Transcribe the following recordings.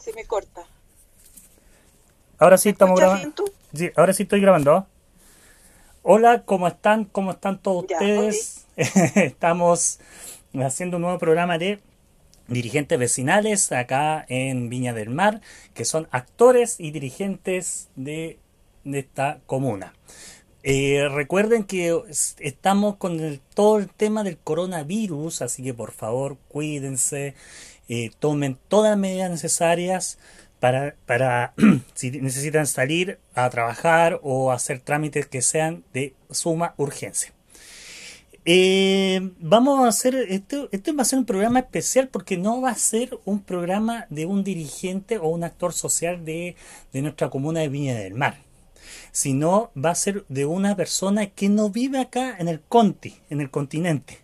se me corta. Ahora sí ¿Me estamos escuchas grabando. bien tú? Sí, ahora sí estoy grabando. Hola, ¿cómo están? ¿Cómo están todos Ya, ok. ustedes? Estamos haciendo un nuevo programa de dirigentes vecinales acá en Viña del Mar, que son actores y dirigentes de esta comuna. Recuerden que estamos con todo el tema del coronavirus, así que por favor cuídense, tomen todas las medidas necesarias para si necesitan salir a trabajar o hacer trámites que sean de suma urgencia. Vamos a hacer, este va a ser un programa especial porque no va a ser un programa de un dirigente o un actor social de nuestra comuna de Viña del Mar, sino va a ser de una persona que no vive acá en el en el continente.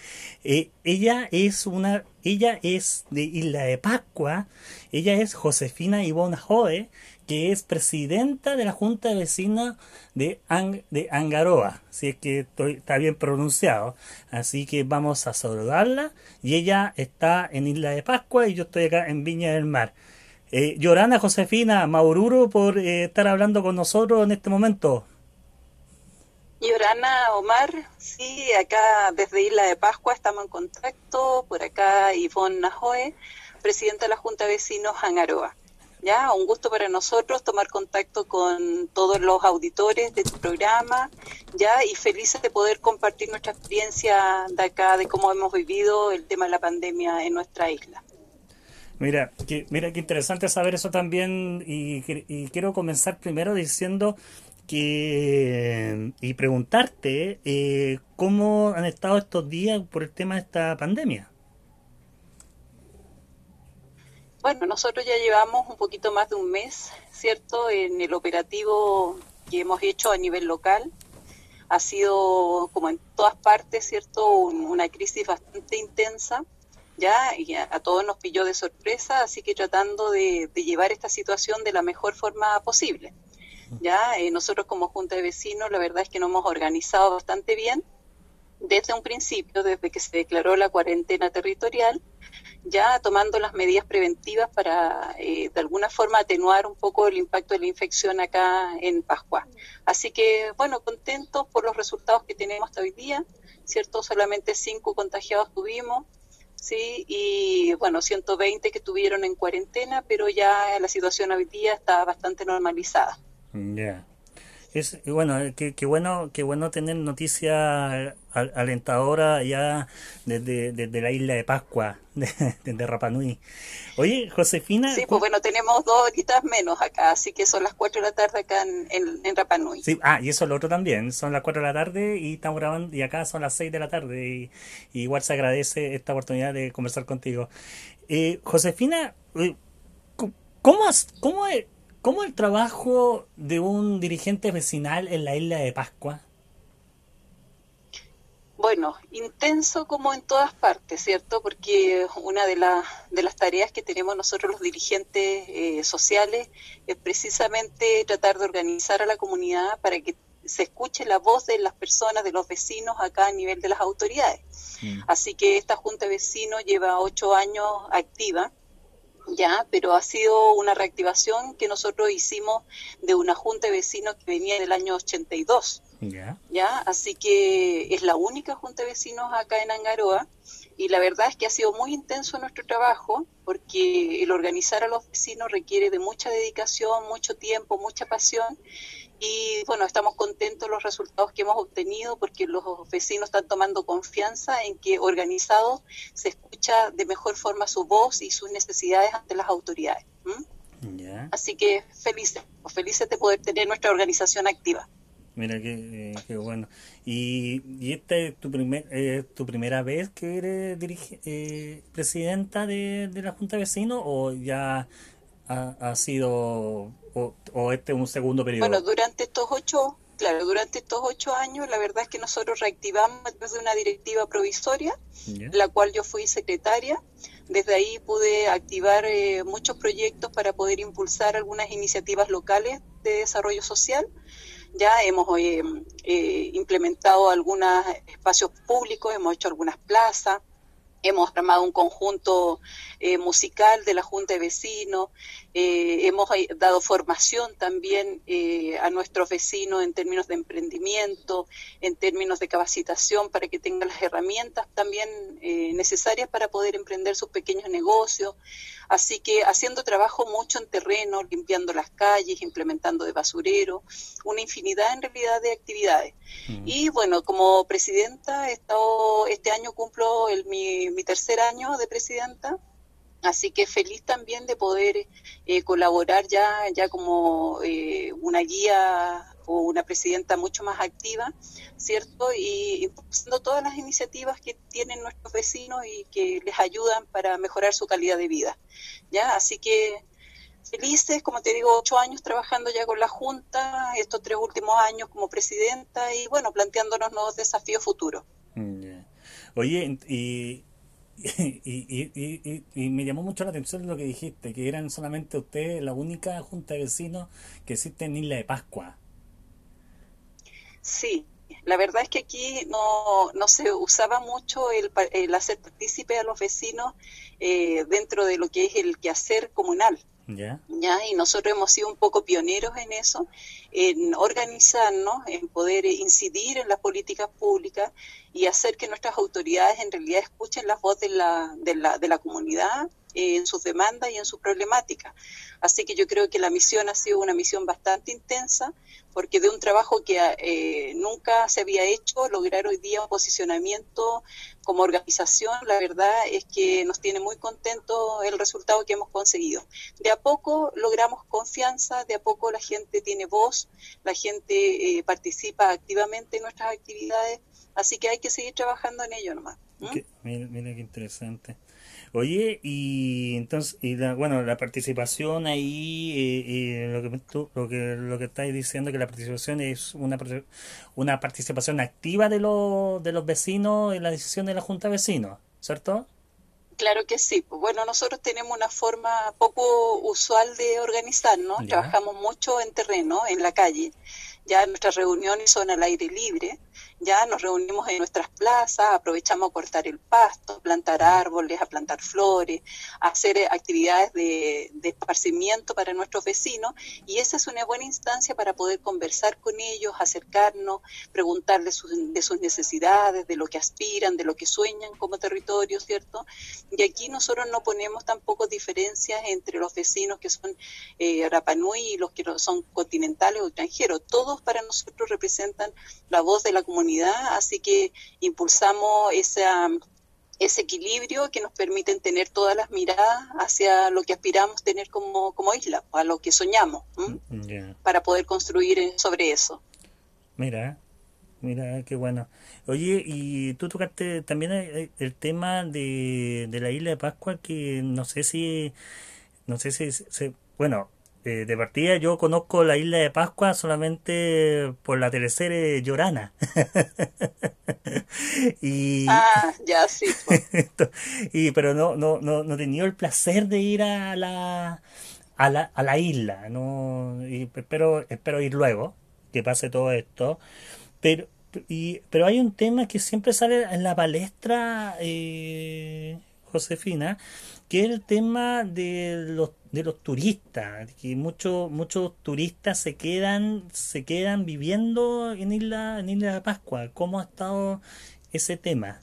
Ella es de Isla de Pascua, ella es Josefina Ivonne Joe, que es presidenta de la Junta de Vecinos de Angaroa, si es que está bien pronunciado. Así que vamos a saludarla y ella está en Isla de Pascua y yo estoy acá en Viña del Mar. Yorana, Josefina, Maururo por estar hablando con nosotros en este momento. Y Orana, Omar, sí, acá desde Isla de Pascua estamos en contacto. Por acá Ivonne Najoe, presidenta de la Junta de Vecinos Angaroa. Ya, un gusto para nosotros tomar contacto con todos los auditores de tu programa, ya, y felices de poder compartir nuestra experiencia de acá, de cómo hemos vivido el tema de la pandemia en nuestra isla. Mira qué interesante saber eso también y quiero comenzar primero diciendo que y preguntarte cómo han estado estos días por el tema de esta pandemia. Bueno, nosotros ya llevamos un poquito más de un mes, ¿cierto?, en el operativo que hemos hecho a nivel local. Ha sido, como en todas partes, ¿cierto?, una crisis bastante intensa, ya, y a todos nos pilló de sorpresa, así que tratando de llevar esta situación de la mejor forma posible. Ya, nosotros como Junta de Vecinos, la verdad es que nos hemos organizado bastante bien desde un principio, desde que se declaró la cuarentena territorial, ya tomando las medidas preventivas para de alguna forma atenuar un poco el impacto de la infección acá en Pascua. Así que, bueno, contentos por los resultados que tenemos hasta hoy día, ¿cierto? Solamente 5 contagiados tuvimos, ¿sí? Y, bueno, 120 que estuvieron en cuarentena, pero ya la situación hoy día está bastante normalizada. Ya. Es bueno, qué bueno tener noticias alentadoras ya desde la isla de Pascua, desde Rapa Nui. Oye, Josefina, Sí, pues bueno, tenemos 2 horitas menos acá, así que son las 4 de la tarde acá en Rapa Nui. sí, y eso es lo otro también, son las 4 de la tarde y estamos grabando y acá son las 6 de la tarde y igual se agradece esta oportunidad de conversar contigo. Josefina, ¿cómo cómo el trabajo de un dirigente vecinal en la isla de Pascua? Bueno, intenso como en todas partes, ¿cierto? Porque una de las tareas que tenemos nosotros los dirigentes sociales es precisamente tratar de organizar a la comunidad para que se escuche la voz de las personas, de los vecinos acá a nivel de las autoridades. Mm. Así que esta Junta de Vecinos lleva 8 años activa, ya, pero ha sido una reactivación que nosotros hicimos de una Junta de Vecinos que venía en el año 82. Ya. ¿Ya? Así que es la única Junta de Vecinos acá en Angaroa y la verdad es que ha sido muy intenso nuestro trabajo porque el organizar a los vecinos requiere de mucha dedicación, mucho tiempo, mucha pasión y bueno, estamos contentos de los resultados que hemos obtenido porque los vecinos están tomando confianza en que organizados se escucha de mejor forma su voz y sus necesidades ante las autoridades. Ya. Así que felices de poder tener nuestra organización activa. Mira qué bueno. Y esta es tu primera vez que eres presidenta de la Junta de Vecinos o ya ha sido o este es un segundo Bueno, periodo? durante estos 8 años, la verdad es que nosotros reactivamos a través de una directiva provisoria, Ya. la cual yo fui secretaria. Desde ahí pude activar muchos proyectos para poder impulsar algunas iniciativas locales de desarrollo social. Ya hemos implementado algunos espacios públicos, hemos hecho algunas plazas, Hemos armado un conjunto musical de la Junta de Vecinos, hemos dado formación también a nuestros vecinos en términos de emprendimiento, en términos de capacitación para que tengan las herramientas también necesarias para poder emprender sus pequeños negocios. Así que haciendo trabajo mucho en terreno, limpiando las calles, implementando de basurero, una infinidad en realidad de actividades. Y bueno, como presidenta, este año cumplo mi tercer año de presidenta, así que feliz también de poder colaborar ya como una guía o una presidenta mucho más activa, ¿cierto? Y impulsando todas las iniciativas que tienen nuestros vecinos y que les ayudan para mejorar su calidad de vida, ¿ya? Así que felices, como te digo, 8 años trabajando ya con la Junta, estos 3 últimos años como presidenta y bueno, planteándonos nuevos desafíos futuros. Ya. Oye, y me llamó mucho la atención lo que dijiste, que eran solamente ustedes la única junta de vecinos que existe en Isla de Pascua. Sí, la verdad es que aquí no se usaba mucho el hacer partícipe a los vecinos dentro de lo que es el quehacer comunal. ¿Ya? ¿Ya? Y nosotros hemos sido un poco pioneros en eso, en organizarnos, en poder incidir en las políticas públicas y hacer que nuestras autoridades en realidad escuchen la voz de la comunidad en sus demandas y en sus problemáticas. Así que yo creo que la misión ha sido una misión bastante intensa, porque de un trabajo que nunca se había hecho, lograr hoy día un posicionamiento como organización, la verdad es que nos tiene muy contentos el resultado que hemos conseguido. De a poco logramos confianza, de a poco la gente tiene voz, la gente participa activamente en nuestras actividades, así que hay que seguir trabajando en ello nomás. Mira, mira qué interesante. Oye, y entonces, bueno, la participación ahí, lo que estáis diciendo, que la participación es una participación activa de los vecinos en la decisión de la Junta de Vecinos, ¿cierto? Claro que sí. Pues bueno, nosotros tenemos una forma poco usual de organizarnos. Ya. Trabajamos mucho en terreno, en la calle. Ya nuestras reuniones son al aire libre. Ya nos reunimos en nuestras plazas, aprovechamos a cortar el pasto, a plantar árboles, a plantar flores, a hacer actividades de esparcimiento para nuestros vecinos. Y esa es una buena instancia para poder conversar con ellos, acercarnos, preguntarles de sus necesidades, de lo que aspiran, de lo que sueñan como territorio, ¿cierto? Y aquí nosotros no ponemos tampoco diferencias entre los vecinos que son Rapa Nui y los que son continentales o extranjeros. Todos para nosotros representan la voz de la comunidad, así que impulsamos ese equilibrio que nos permiten tener todas las miradas hacia lo que aspiramos tener como isla, a lo que soñamos, Ya. para poder construir sobre eso. Mira, mira, qué bueno. Oye, y tú tocaste también el tema de la isla de Pascua, que bueno, de partida yo conozco la isla de Pascua solamente por la teleserie Llorana. y, Ah, ya sí, pues. pero no he tenido el placer de ir a la isla, no, espero ir luego que pase todo esto, pero pero hay un tema que siempre sale en la palestra, Josefina, que es el tema de los turistas, que muchos turistas se quedan viviendo en Isla de Pascua. ¿Cómo ha estado ese tema?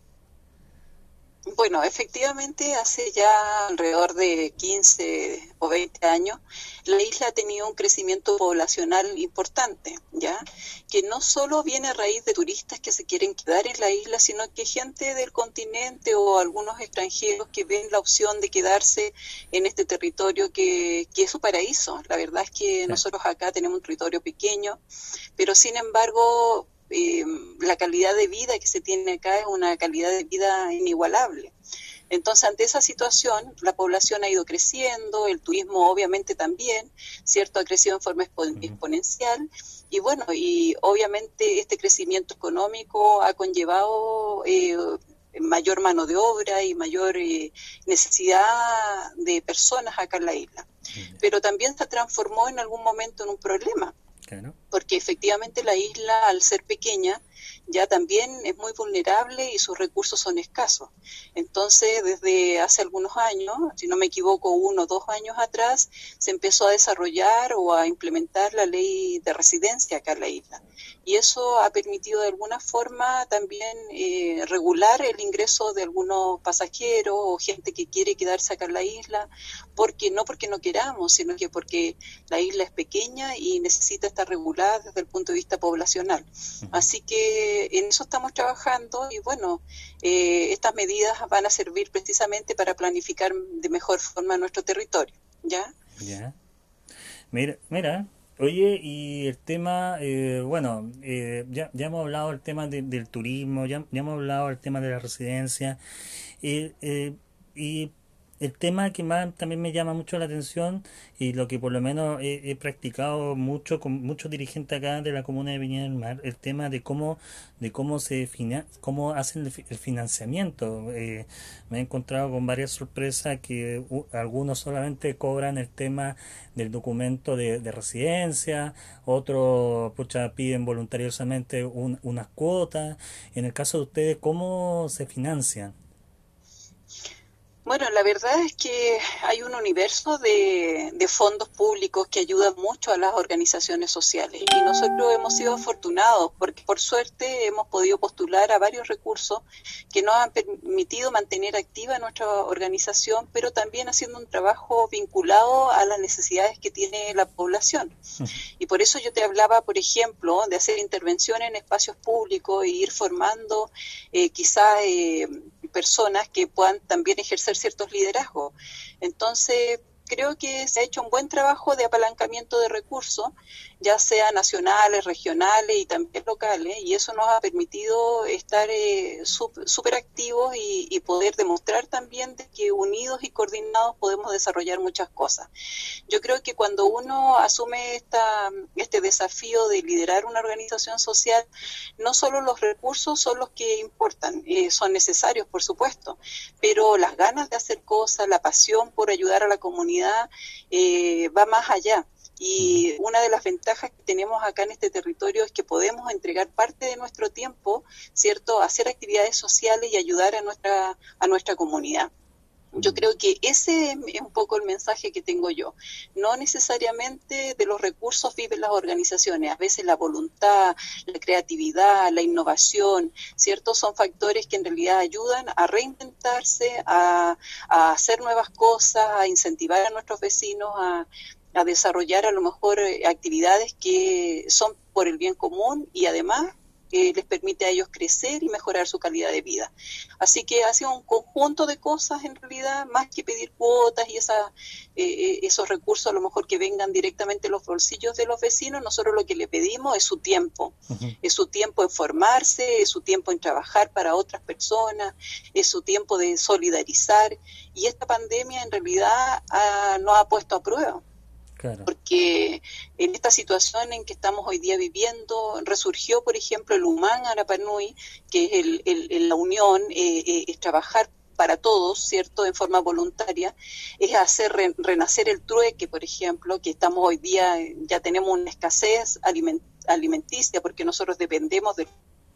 Bueno, efectivamente, hace ya alrededor de 15 o 20 años, la isla ha tenido un crecimiento poblacional importante, ¿ya? Que no solo viene a raíz de turistas que se quieren quedar en la isla, sino que gente del continente o algunos extranjeros que ven la opción de quedarse en este territorio que es su paraíso. La verdad es que Sí. nosotros acá tenemos un territorio pequeño, pero sin embargo la calidad de vida que se tiene acá es una calidad de vida inigualable. Entonces, ante esa situación, la población ha ido creciendo, el turismo obviamente también, ¿cierto? Ha crecido en forma Ujú. exponencial y bueno, y obviamente este crecimiento económico ha conllevado mayor mano de obra y mayor necesidad de personas acá en la isla. Ya. Pero también se transformó en algún momento en un problema Claro. porque efectivamente la isla, al ser pequeña, ya también es muy vulnerable y sus recursos son escasos. Entonces, desde hace algunos años, si no me equivoco, 1 o 2 años atrás, se empezó a desarrollar o a implementar la ley de residencia acá en la isla. Y eso ha permitido de alguna forma también regular el ingreso de algunos pasajeros o gente que quiere quedarse acá en la isla, porque no queramos, sino que porque la isla es pequeña y necesita estar regulada desde el punto de vista poblacional. Así que en eso estamos trabajando y bueno, estas medidas van a servir precisamente para planificar de mejor forma nuestro territorio. ¿Ya? Ya. Mira. Oye, y el tema, ya hemos hablado del tema del turismo, ya hemos hablado del tema de la residencia, y el tema que más también me llama mucho la atención y lo que por lo menos he practicado mucho con muchos dirigentes acá de la comuna de Viña del Mar, el tema de cómo cómo hacen el financiamiento. Me he encontrado con varias sorpresas que algunos solamente cobran el tema del documento de residencia, otros piden voluntariosamente unas cuotas. En el caso de ustedes, ¿cómo se financian? Bueno, la verdad es que hay un universo de fondos públicos que ayudan mucho a las organizaciones sociales y nosotros hemos sido afortunados porque por suerte hemos podido postular a varios recursos que nos han permitido mantener activa nuestra organización, pero también haciendo un trabajo vinculado a las necesidades que tiene la población. Y por eso yo te hablaba, por ejemplo, de hacer intervención en espacios públicos e ir formando quizás personas que puedan también ejercer ciertos liderazgos. Entonces, creo que se ha hecho un buen trabajo de apalancamiento de recursos, ya sea nacionales, regionales y también locales, y eso nos ha permitido estar súper activos y poder demostrar también de que unidos y coordinados podemos desarrollar muchas cosas. Yo creo que cuando uno asume este desafío de liderar una organización social, no solo los recursos son los que importan, son necesarios por supuesto, pero las ganas de hacer cosas, la pasión por ayudar a la comunidad va más allá. Y una de las ventajas que tenemos acá en este territorio es que podemos entregar parte de nuestro tiempo, ¿cierto?, a hacer actividades sociales y ayudar a nuestra comunidad. Yo creo que ese es un poco el mensaje que tengo yo. No necesariamente de los recursos viven las organizaciones. A veces la voluntad, la creatividad, la innovación, ¿cierto? Son factores que en realidad ayudan a reinventarse, a hacer nuevas cosas, a incentivar a nuestros vecinos a desarrollar a lo mejor actividades que son por el bien común y además les permite a ellos crecer y mejorar su calidad de vida. Así que ha sido un conjunto de cosas en realidad, más que pedir cuotas y esos recursos a lo mejor que vengan directamente a los bolsillos de los vecinos. Nosotros lo que le pedimos es su tiempo, es su tiempo en formarse, es su tiempo en trabajar para otras personas, es su tiempo de solidarizar, y esta pandemia en realidad nos ha puesto a prueba. Claro. Porque en esta situación en que estamos hoy día viviendo, resurgió, por ejemplo, el Humán Arapanui, que es la unión, es trabajar para todos, ¿cierto?, en forma voluntaria, es hacer renacer el trueque, por ejemplo, que estamos hoy día, ya tenemos una escasez alimenticia, porque nosotros dependemos de...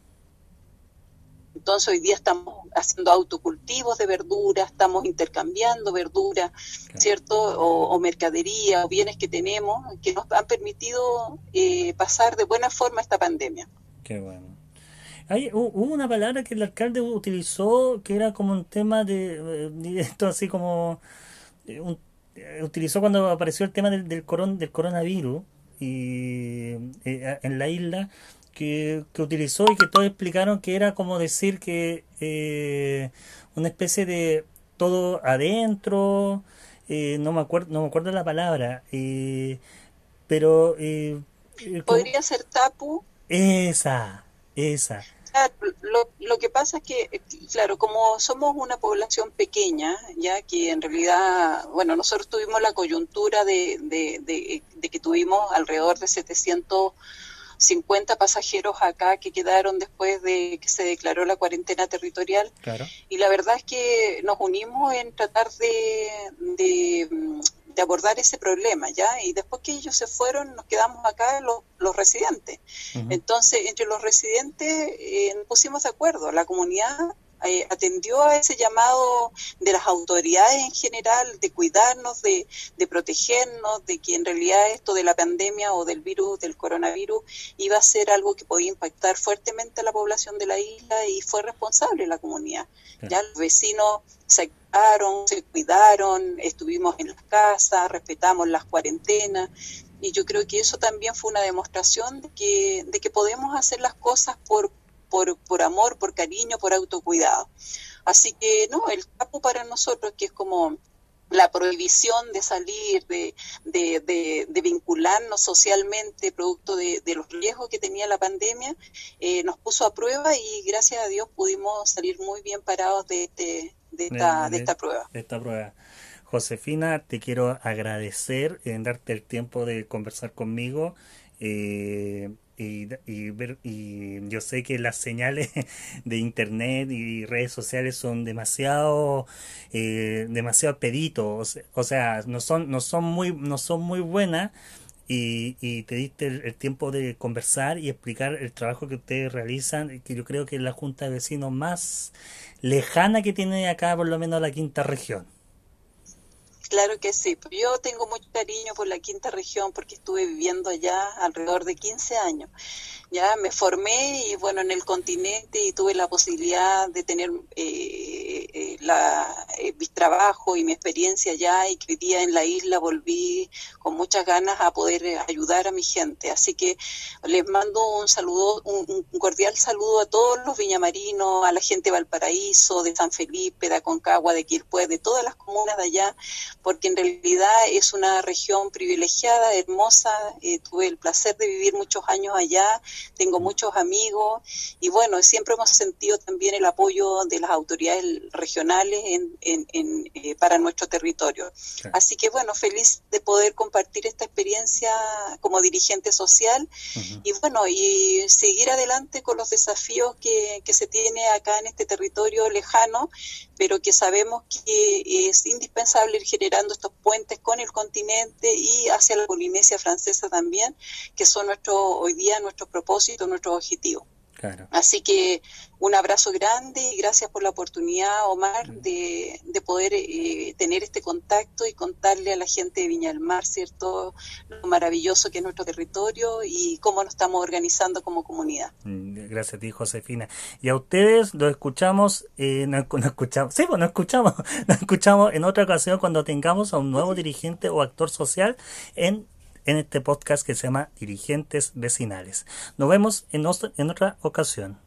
Entonces hoy día estamos haciendo autocultivos de verduras, estamos intercambiando verduras, ¿cierto? O mercadería o bienes que tenemos que nos han permitido pasar de buena forma esta pandemia. Qué bueno. Hubo una palabra que el alcalde utilizó que era como un tema esto así como utilizó cuando apareció el tema del coronavirus y en la isla. Que utilizó y que todos explicaron que era como decir que una especie de todo adentro, no me acuerdo la palabra, pero podría ser tapu. Esa. Claro, lo que pasa es que, claro, como somos una población pequeña, ya que en realidad, bueno, nosotros tuvimos la coyuntura de que tuvimos alrededor de 750 pasajeros acá que quedaron después de que se declaró la cuarentena territorial. Claro. Y la verdad es que nos unimos en tratar de abordar ese problema, ¿ya? Y después que ellos se fueron, nos quedamos acá los residentes. Entonces, entre los residentes nos pusimos de acuerdo, la comunidad atendió a ese llamado de las autoridades en general, de cuidarnos, de protegernos, de que en realidad esto de la pandemia o del virus, del coronavirus, iba a ser algo que podía impactar fuertemente a la población de la isla, y fue responsable la comunidad. Sí. Ya los vecinos se cuidaron, estuvimos en las casas, respetamos las cuarentenas, y yo creo que eso también fue una demostración de que podemos hacer las cosas por amor, por cariño, por autocuidado. Así que no, el tapu para nosotros, que es como la prohibición de salir, de vincularnos socialmente, producto de los riesgos que tenía la pandemia, nos puso a prueba, y gracias a Dios pudimos salir muy bien parados de esta prueba. De esta prueba. Josefina, te quiero agradecer en darte el tiempo de conversar conmigo. Y yo sé que las señales de internet y redes sociales son demasiado peditos, o sea, no son muy buenas, y te diste el tiempo de conversar y explicar el trabajo que ustedes realizan, que yo creo que es la junta de vecinos más lejana que tiene acá, por lo menos la quinta región. Claro que sí, yo tengo mucho cariño por la quinta región, porque estuve viviendo allá alrededor de 15 años. Ya me formé y bueno, en el continente, y tuve la posibilidad de tener mi trabajo y mi experiencia allá, y que hoy día en la isla volví con muchas ganas a poder ayudar a mi gente. Así que les mando un saludo, un cordial saludo a todos los viñamarinos, a la gente de Valparaíso, de San Felipe, de Aconcagua, de Quilpué, de todas las comunas de allá, porque en realidad es una región privilegiada, hermosa. Tuve el placer de vivir muchos años allá, tengo muchos amigos, y bueno, siempre hemos sentido también el apoyo de las autoridades regionales para nuestro territorio. Sí. Así que bueno, feliz de poder compartir esta experiencia como dirigente social, y bueno, y seguir adelante con los desafíos que se tiene acá en este territorio lejano, pero que sabemos que es indispensable ir generando estos puentes con el continente y hacia la Polinesia Francesa también, que son hoy día nuestros propósitos, nuestros objetivos. Claro. Así que un abrazo grande, y gracias por la oportunidad, Omar, de poder tener este contacto y contarle a la gente de Viña del Mar, ¿cierto?, lo maravilloso que es nuestro territorio y cómo nos estamos organizando como comunidad. Gracias a ti, Josefina. Y a ustedes los escuchamos, nos escuchamos en otra ocasión, cuando tengamos a un nuevo dirigente o actor social en este podcast que se llama Dirigentes Vecinales. Nos vemos en otra ocasión.